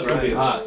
gonna be hot.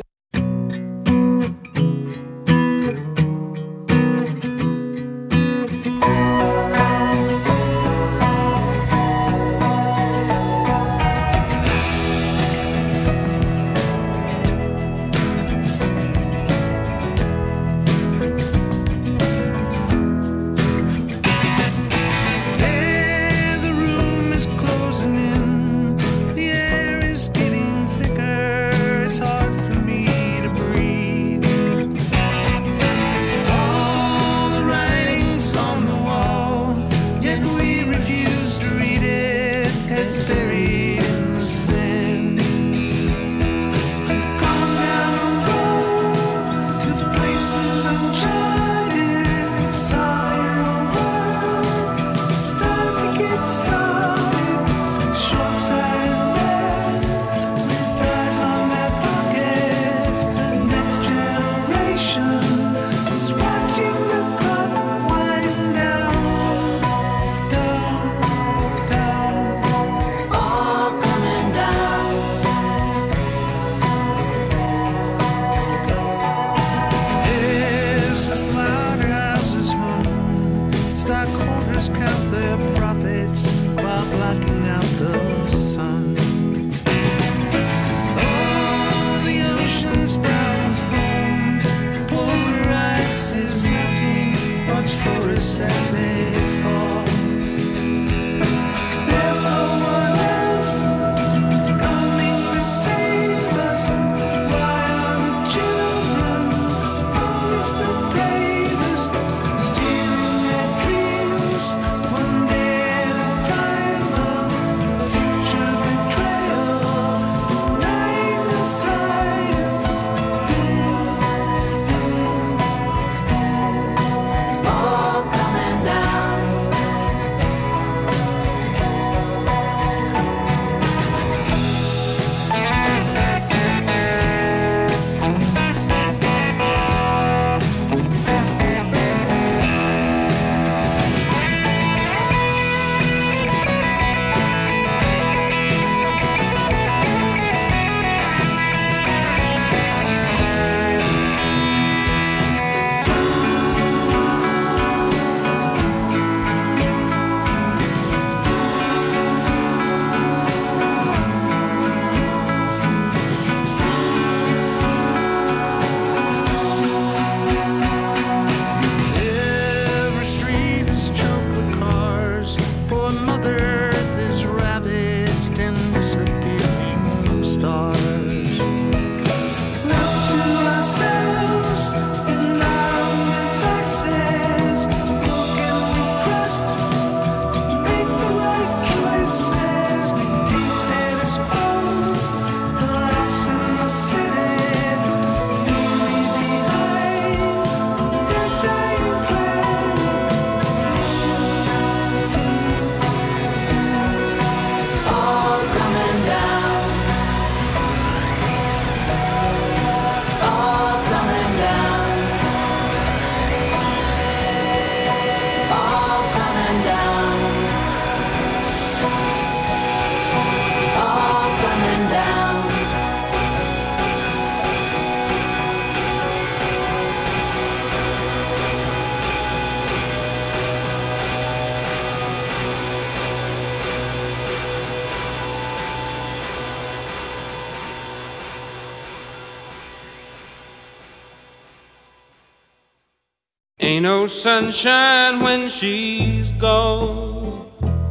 Ain't no sunshine when she's gone.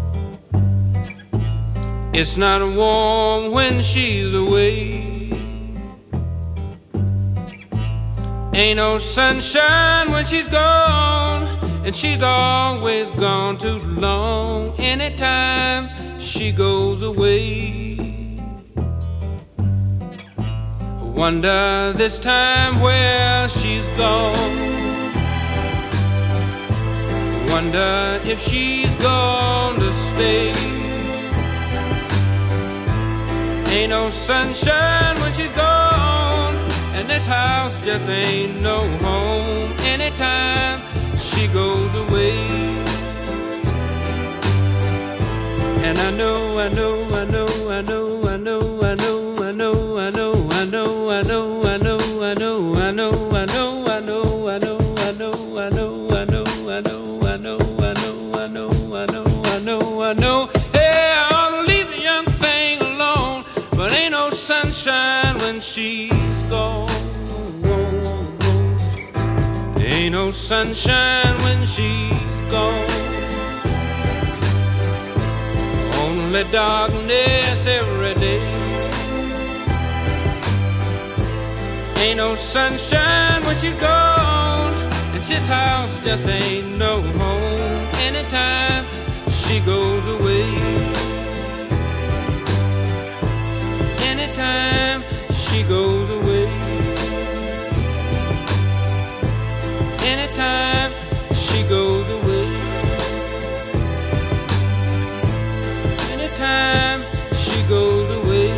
It's not warm when she's away. Ain't no sunshine when she's gone, and she's always gone too long. Anytime she goes away, I wonder this time where she's gone. Wonder if she's gonna stay. Ain't no sunshine when she's gone, and this house just ain't no home anytime she goes away. And I know, I know, I know, I know, I know, I know, I know, I Hey, I ought to leave the young thing alone, but ain't no sunshine when she's gone. Ain't no sunshine when she's gone. Only darkness every day. Ain't no sunshine when she's gone, and this house just ain't no home anytime she goes away. Anytime she goes away. Anytime she goes away. Anytime she goes away.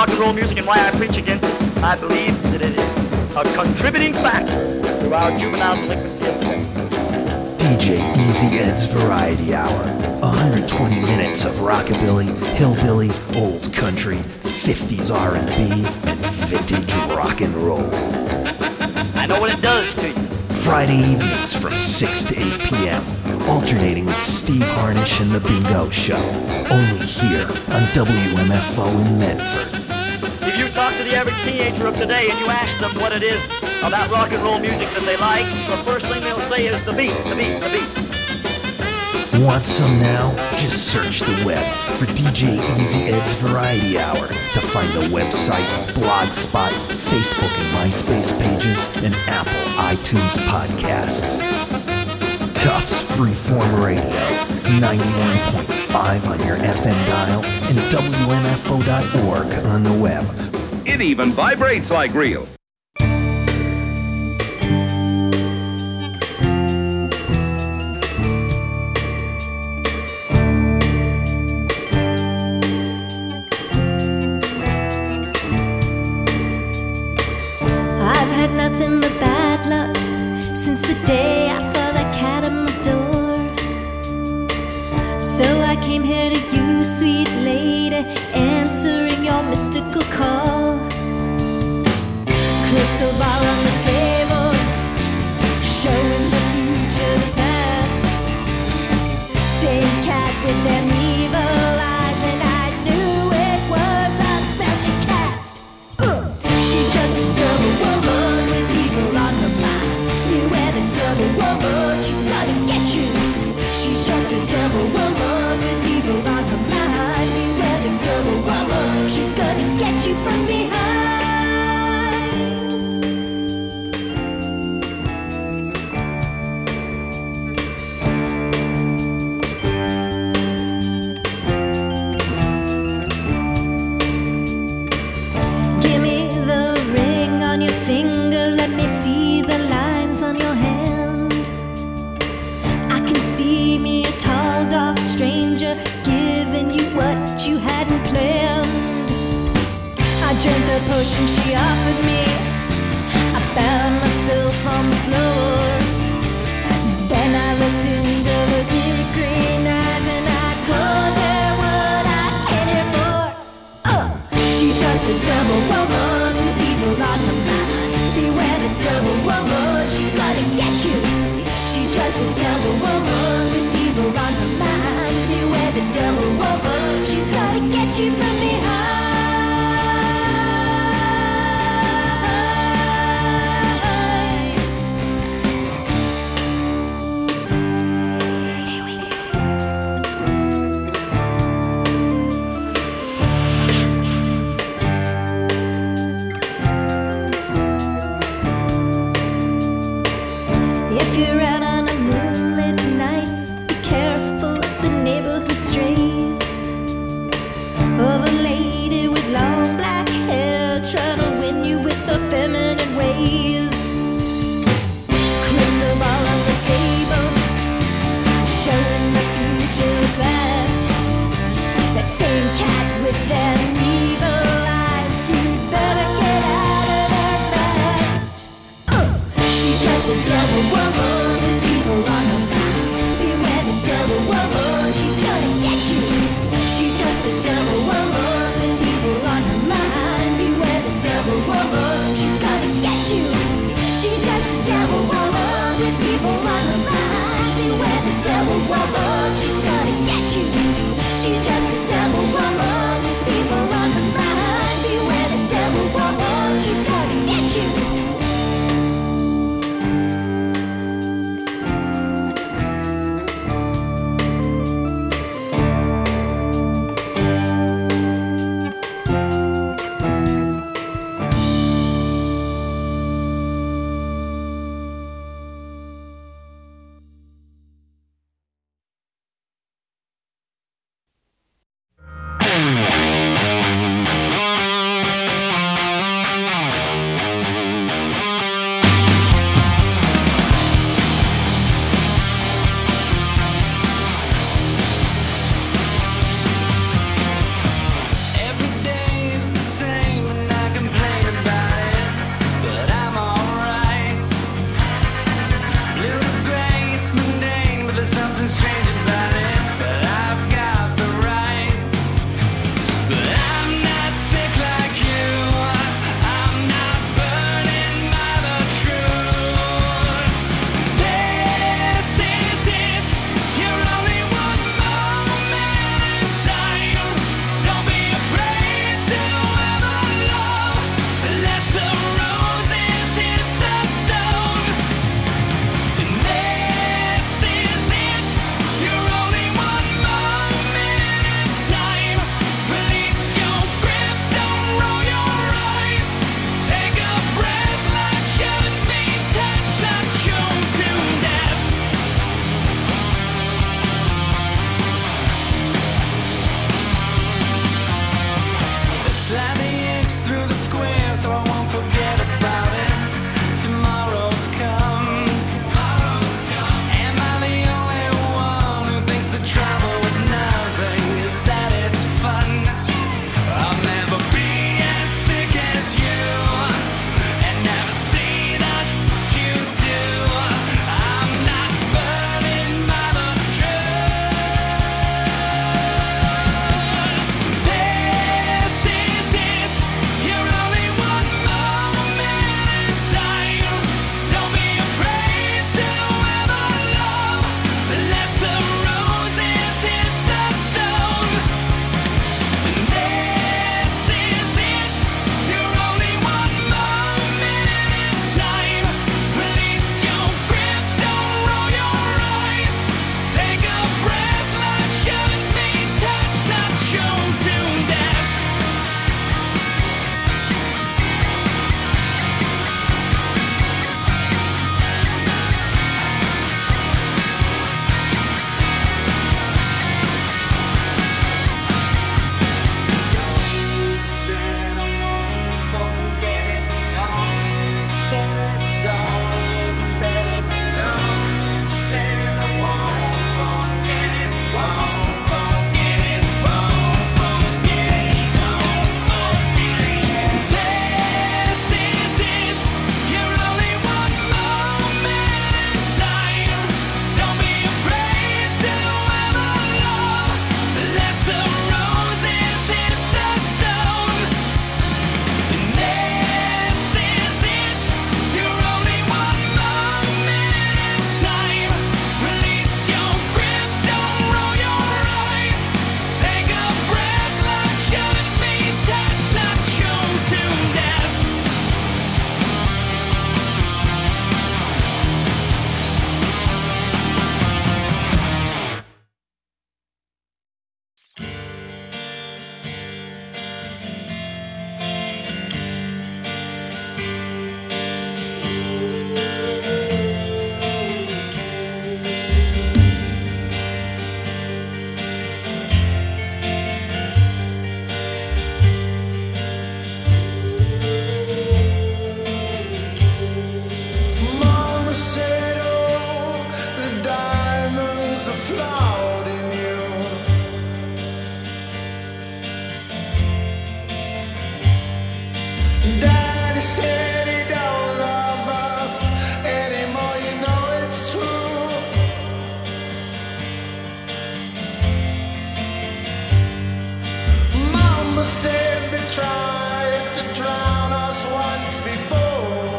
rock and roll music and why I preach against it. I believe that it is a contributing factor to our juvenile delinquency epidemic. DJ Easy Ed's Variety Hour. 120 minutes of rockabilly, hillbilly, old country, 50s R&B, and vintage rock and roll. I know what it does to you. Friday evenings from 6 to 8 p.m. Alternating with Steve Harnish and The Bingo Show. Only here on WMFO in Medford. If you talk to the average teenager of today and you ask them what it is about rock and roll music that they like, the first thing they'll say is the beat, the beat, the beat. Want some now? Just search the web for DJ Easy Ed's Variety Hour to find the website, Blogspot, Facebook and MySpace pages, and Apple iTunes podcasts. Tufts Freeform Radio, 91.5 on your FM dial and WMFO.org on the web. It even vibrates like real. I've had nothing but bad luck since the day I saw that cat at my door. So I came here to you, sweet lady, answering your mystical call. Crystal ball on the table, showing the future, the past. Same cat with them evil eyes, and I knew it was a special cast. She's just a double woman with evil on her mind. Beware the double woman, she's gonna get you. She's just a double woman with evil on her mind. Beware the double woman, she's gonna get you from behind. Give me the ring on your finger, let me see the lines on your hand. I can see me a tall, dark stranger giving you what you hadn't planned. I drank the potion she offered me, I found myself on the floor. Then I looked into the big green eyes and I told her what I cared for. She's just a double woman with evil on her mind. Beware the double woman, she's gonna get you. She's just a double woman with evil on her mind. Beware the double woman, she's gonna get you from behind. Stay with me. If you're out on a moonlit night, be careful of the neighborhood strays. Of a lady Daddy said he don't love us anymore, you know it's true. Mama said they tried to drown us once before.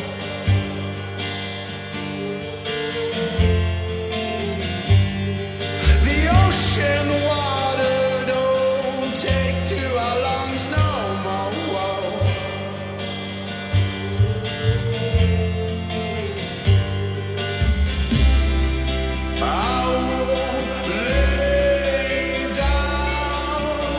The ocean water don't take to our lungs no more. I won't lay down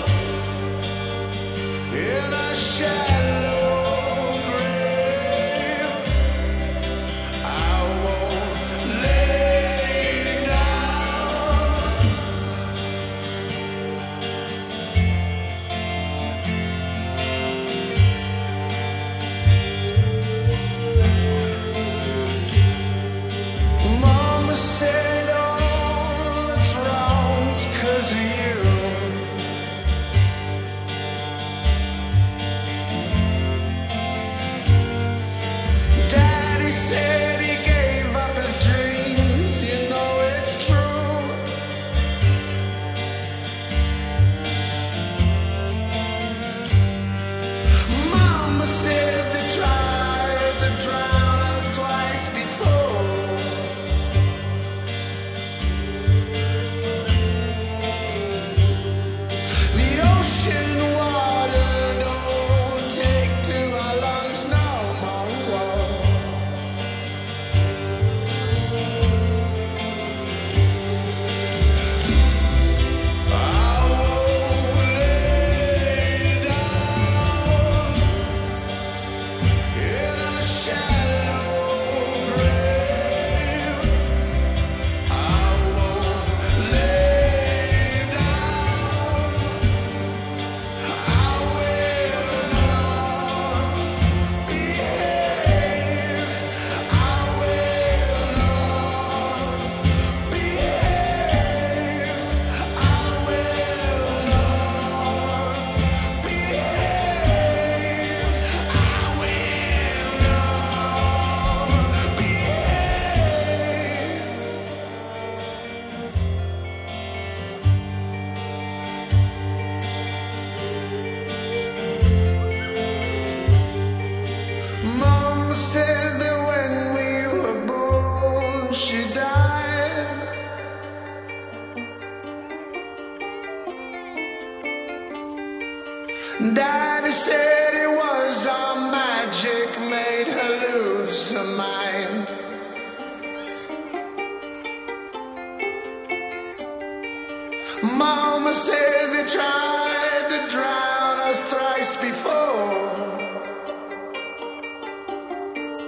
in a shallow grave. I won't lay down. Mama said all that's wrong's 'cause of you. Daddy said he gave up his dreams, you know it's true. Mama said they tried to drown us twice before. The ocean water don't take to our lungs no more. I won't lay down in a shallow grave. I won't lay down. I will not behave. I will not behave. I will not behave. I will not behave. Mama said that when we were born, she died. Daddy said it was our magic made her lose her mind. Mama said they tried to drown us thrice before.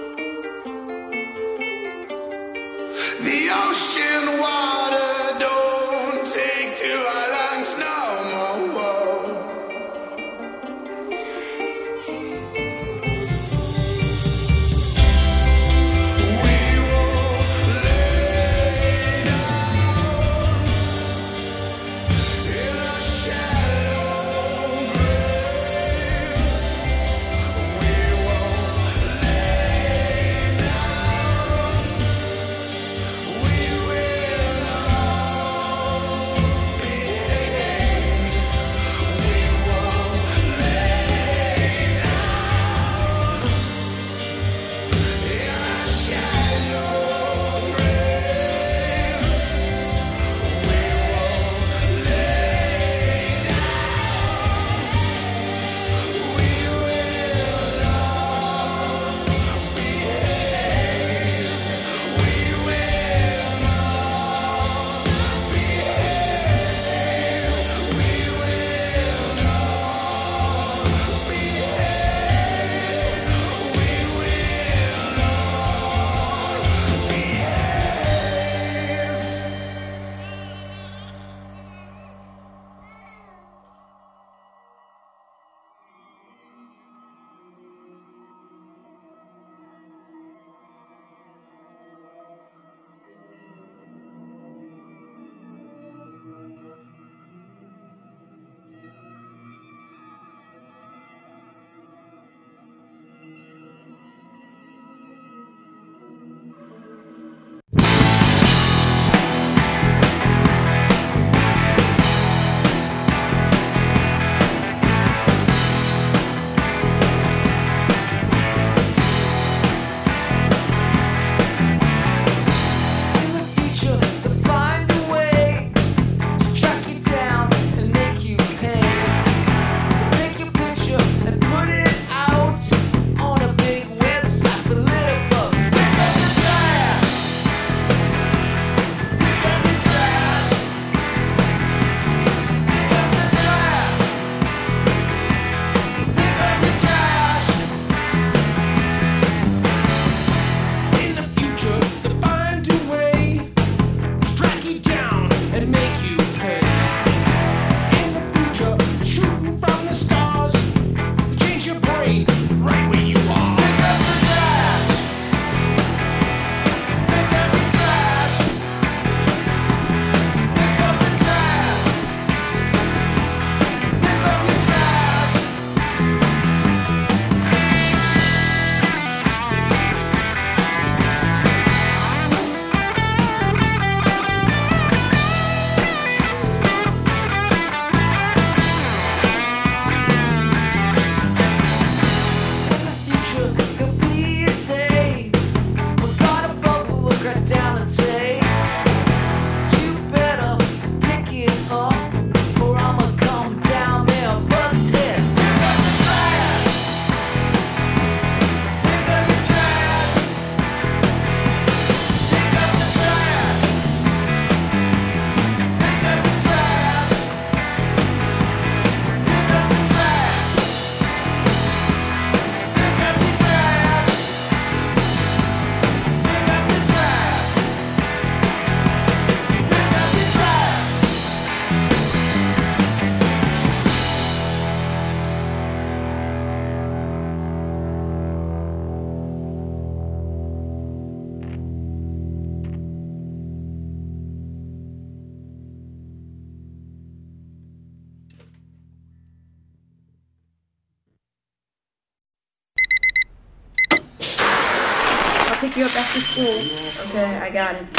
pick you up after school. Okay, I got it.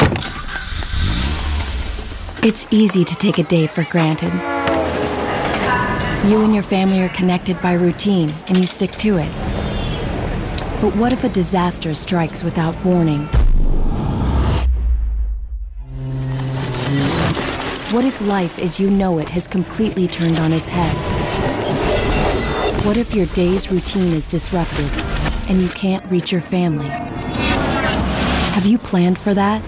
It's easy to take a day for granted. You and your family are connected by routine, and you stick to it. But what if a disaster strikes without warning? What if life as you know it has completely turned on its head? What if your day's routine is disrupted and you can't reach your family? Have you planned for that?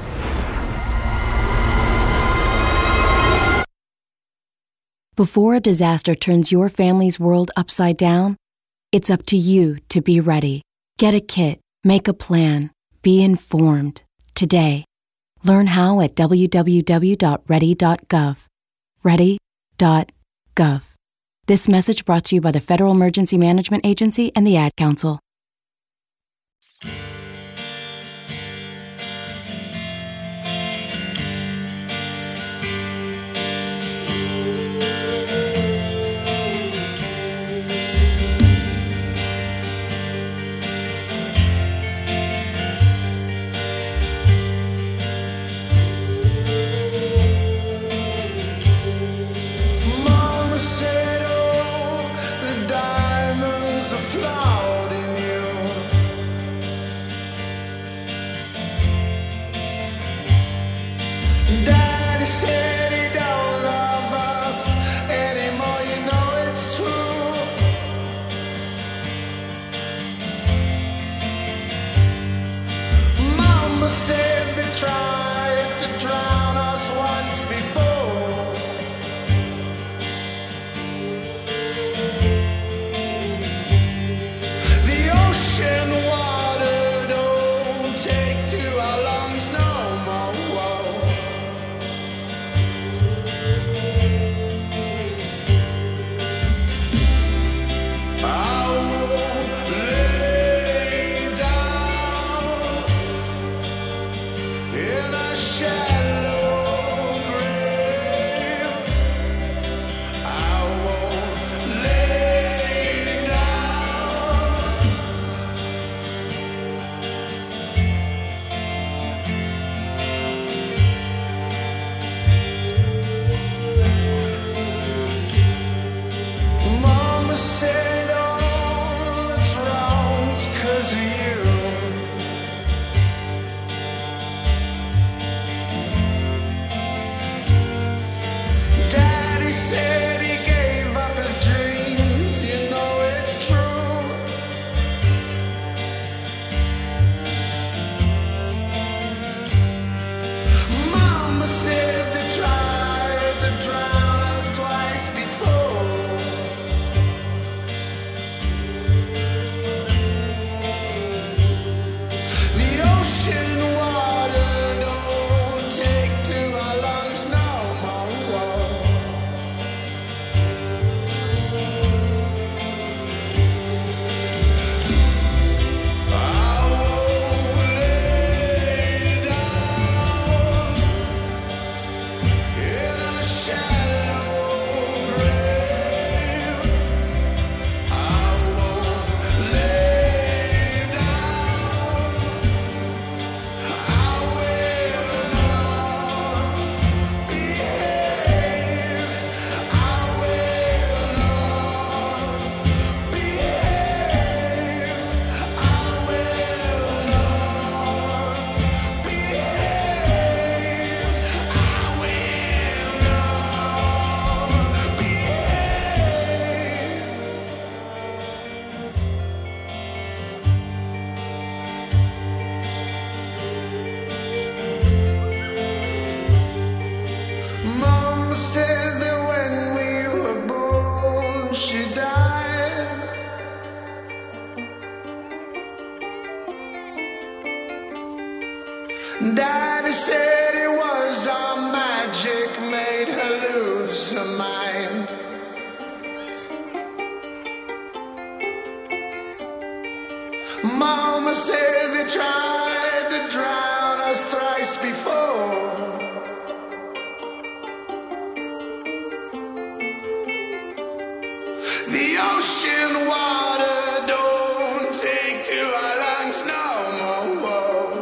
Before a disaster turns your family's world upside down, it's up to you to be ready. Get a kit, make a plan, be informed. Today. Learn how at www.ready.gov. Ready.gov. This message brought to you by the Federal Emergency Management Agency and the Ad Council. Daddy said he don't love us anymore, you know it's true. Mama said they tried to drown us once before. The ocean water don't take to our lungs no more. Said all that's wrong's 'cause of you. Daddy said he gave up his dreams, you know it's true. Mama said they tried to drown us twice before. Ocean water don't take to our lungs no more. I won't lay down in a shallow grave. I won't lay down. Mama said that when we were born, she died. Daddy said it was our magic made her lose her mind. Mama said they tried to drown us thrice before. The ocean water don't take to our lungs no more.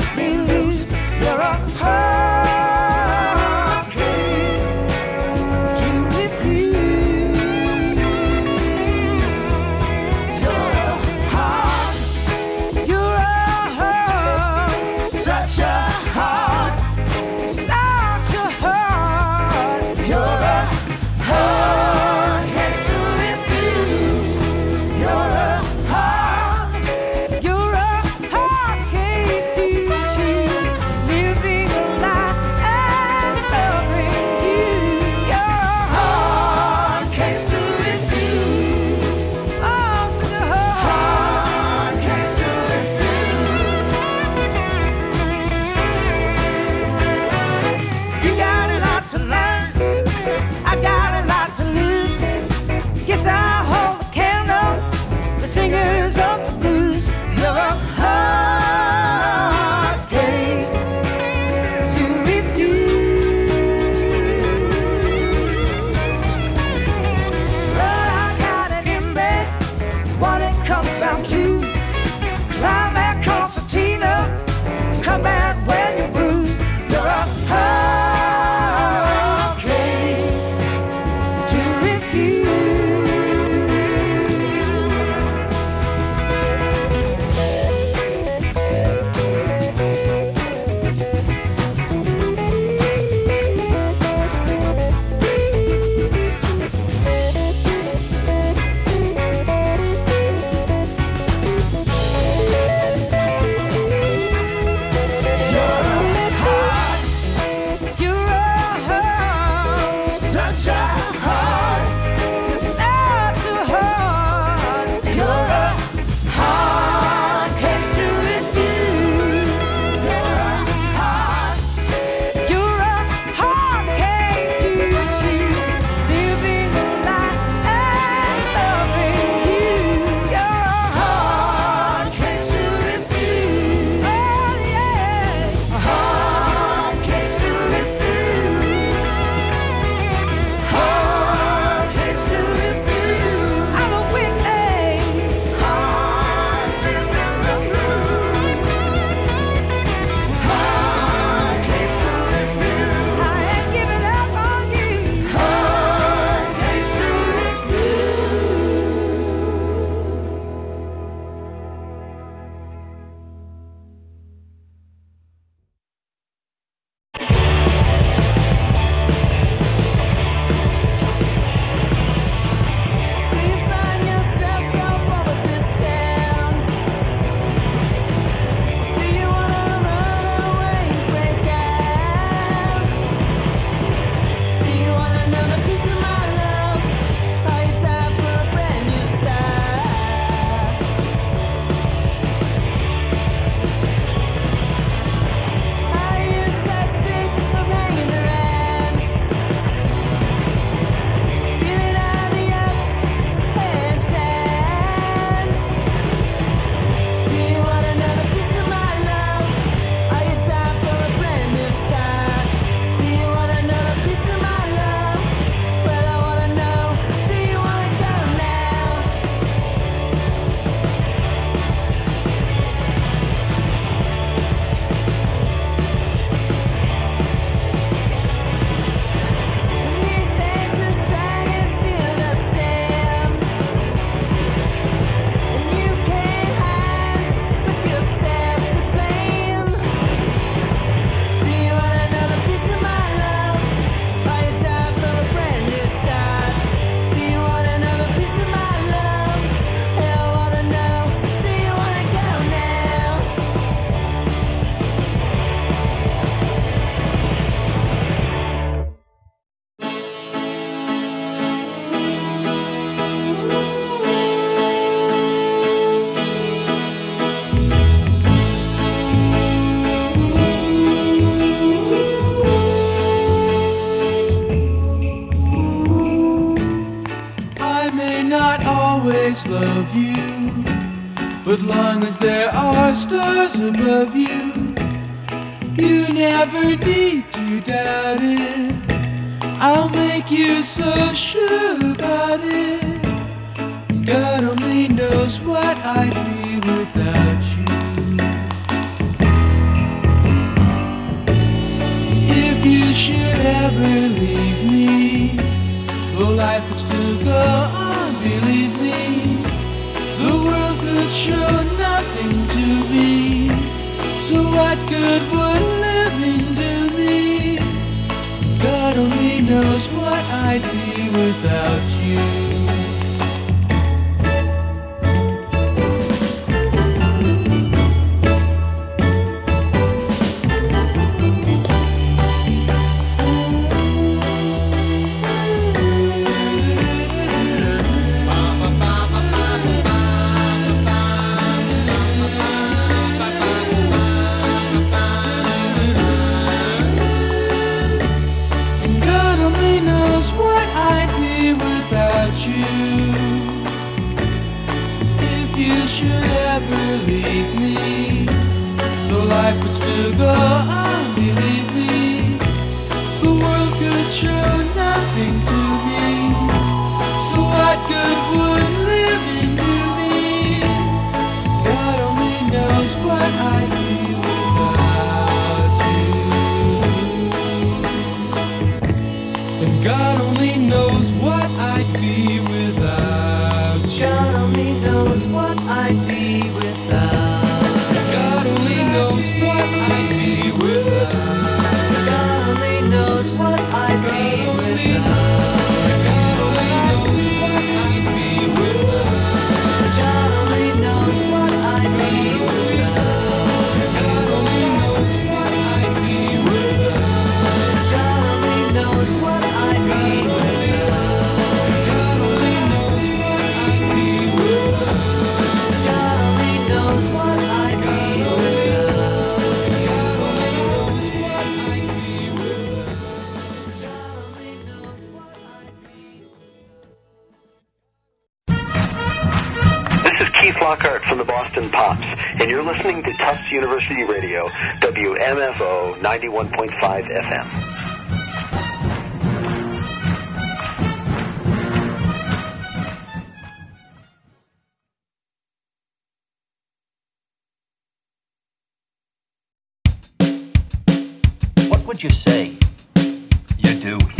me loose. You're a hard case to refuse. You're a hard, such a hard, such a hard. You're a hard case to refuse. You're a hard case to choose. Living a life and loving you. You're a hard case to refuse. Oh, such a hard case to refuse. You got a lot to learn. I got a lot to lose. Yes, I hold the candle, the singers of the blues. You're a hard case to refuse. But I got it in bed, what it comes down to. Climb that concertina, come back when you're bruised. You're a hard case to refuse. always love you, but long as there are stars above you, you never need to doubt it. I'll make you so sure about it. God only knows what I'd be without you. ever leave me, though life would still go on, believe me, the world could show nothing to me. So what good would living do me? God only knows what I'd be without you. Life would still go on, believe me, the world could show nothing to me. So what good would living do me? God only knows what I'd be without you. And God only knows what I'd be without you. God only knows what I'd be without. God only knows what I'd be without. God only knows what I'd be without. God only knows what I'd be without. God only knows what I'd be without. God only knows what I'd be without. God only knows what I'd be without. God only knows what I'd be without. God only knows what I'd be. Keith Lockhart from the Boston Pops, and you're listening to Tufts University Radio, WMFO 91.5 FM. What would you say you do here?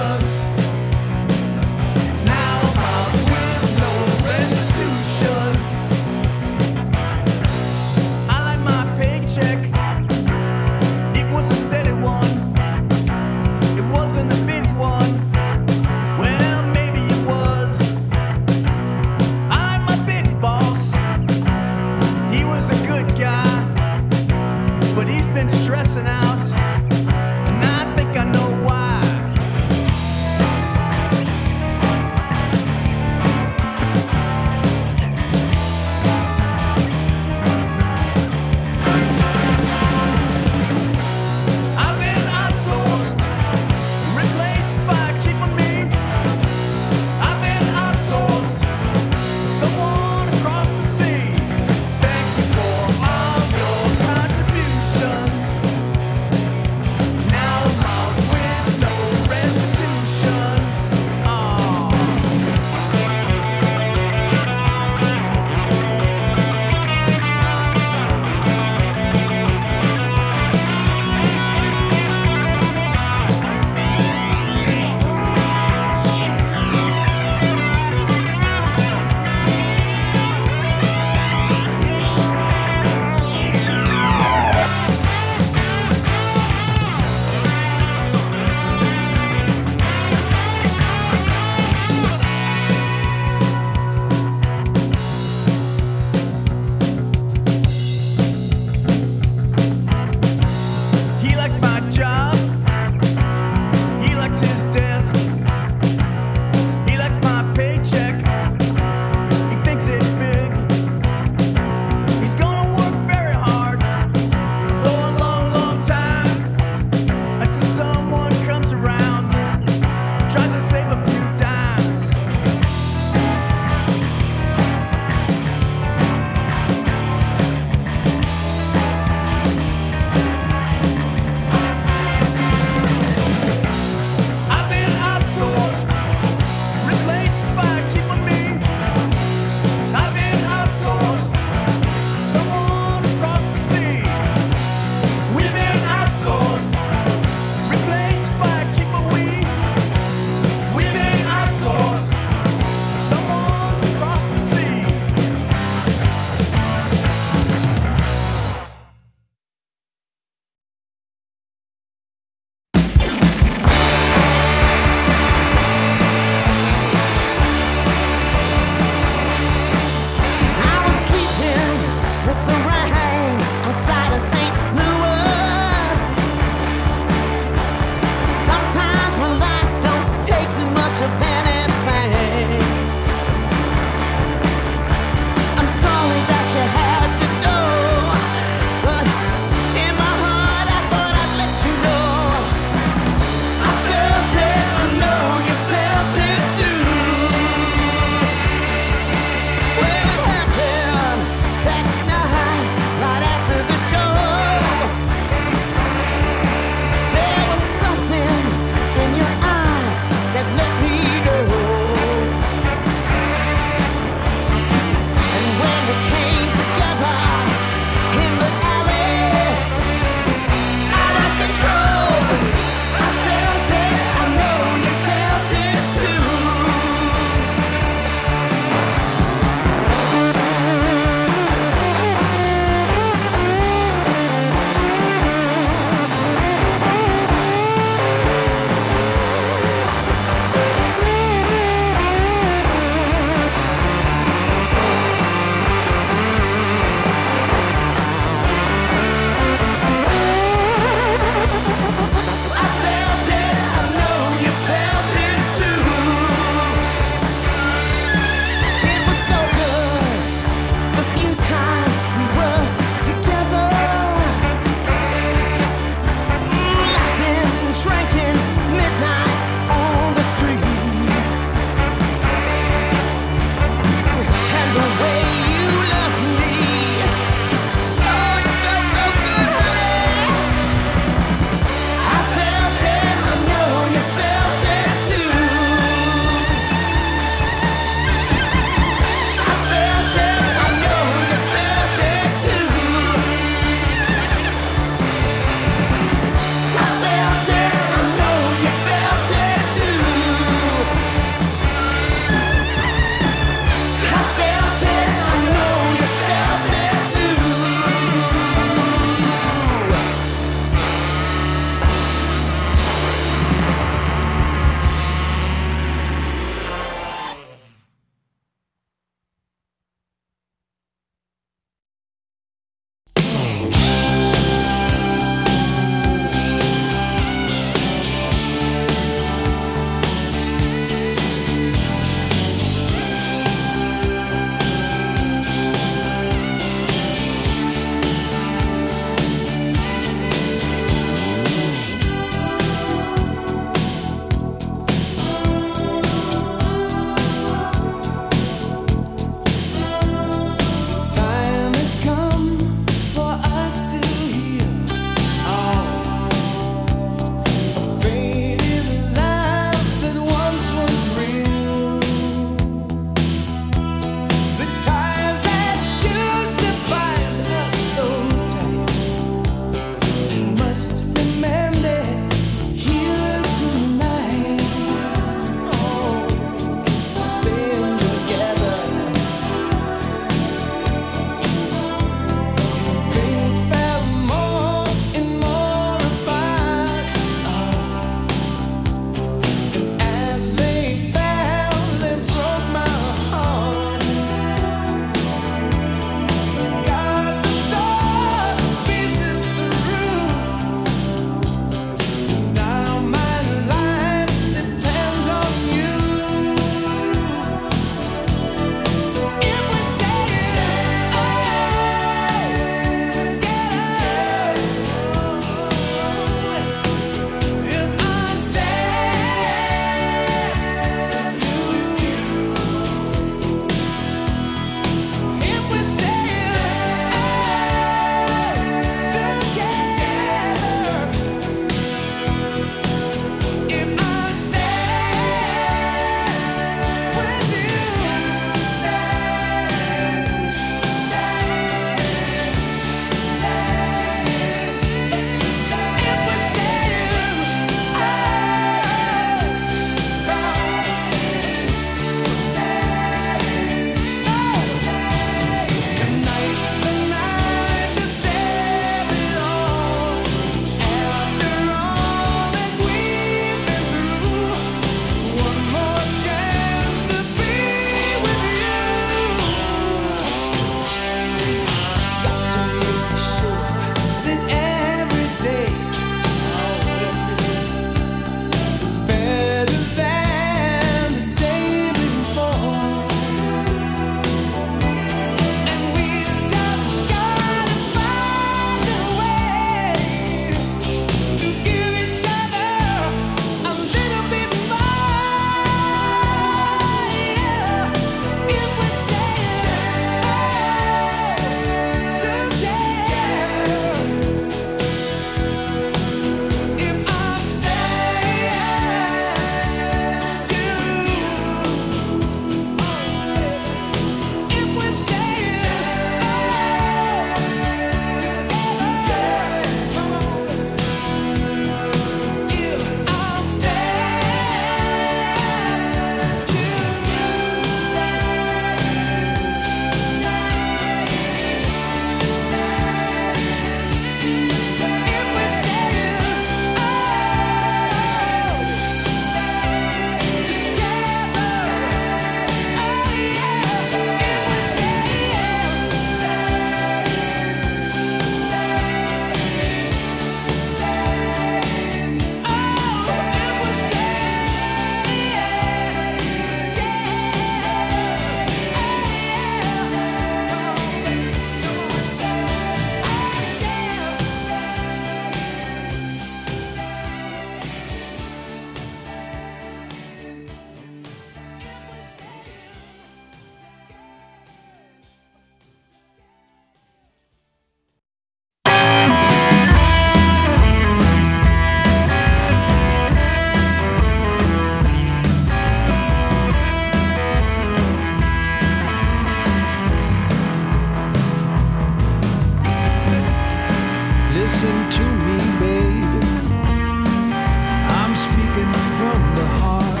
Listen to me, baby. I'm speaking from the heart.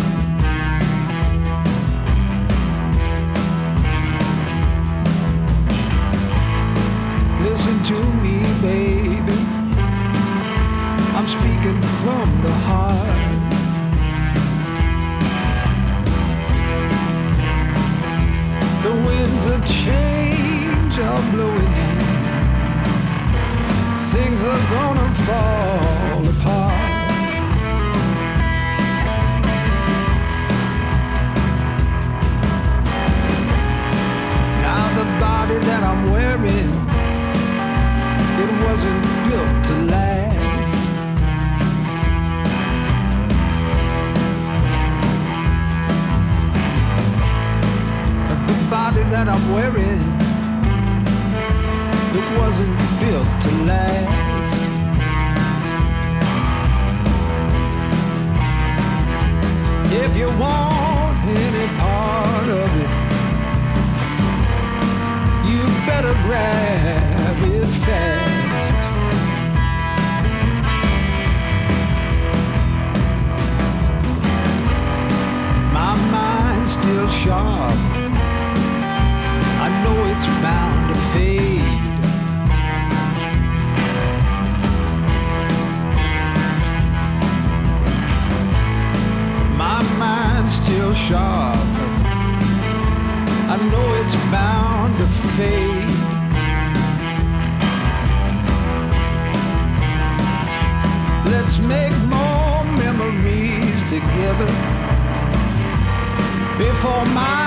Listen to me, baby. I'm speaking from the heart. The winds of change are blowing in. Things are gonna fall apart. Now the body that I'm wearing, it wasn't built to last. The body that I'm wearing, it wasn't built to last. If you want any part of it, you better grab it fast. My mind's still sharp. I know it's bound to fade. My mind's still sharp. I know it's bound to fade. Let's make more memories together before my